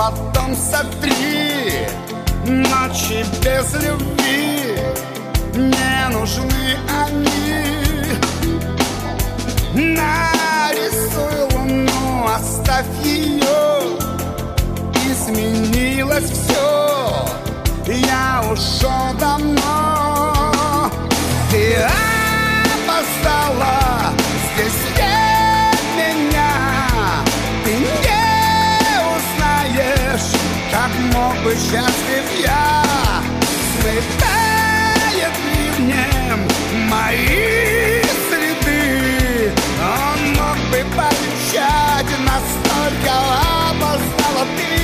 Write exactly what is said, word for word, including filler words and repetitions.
потом сотри. Ночи без любви не нужны они. Нарисуй луну, оставь ее. Изменилось все, я ушел давно. Ты опоздала, здесь нет меня. Ты не узнаешь, как мог быть счастлив я. Смывает ливнем мои следы. Он мог бы пообещать, настолько опоздала ты.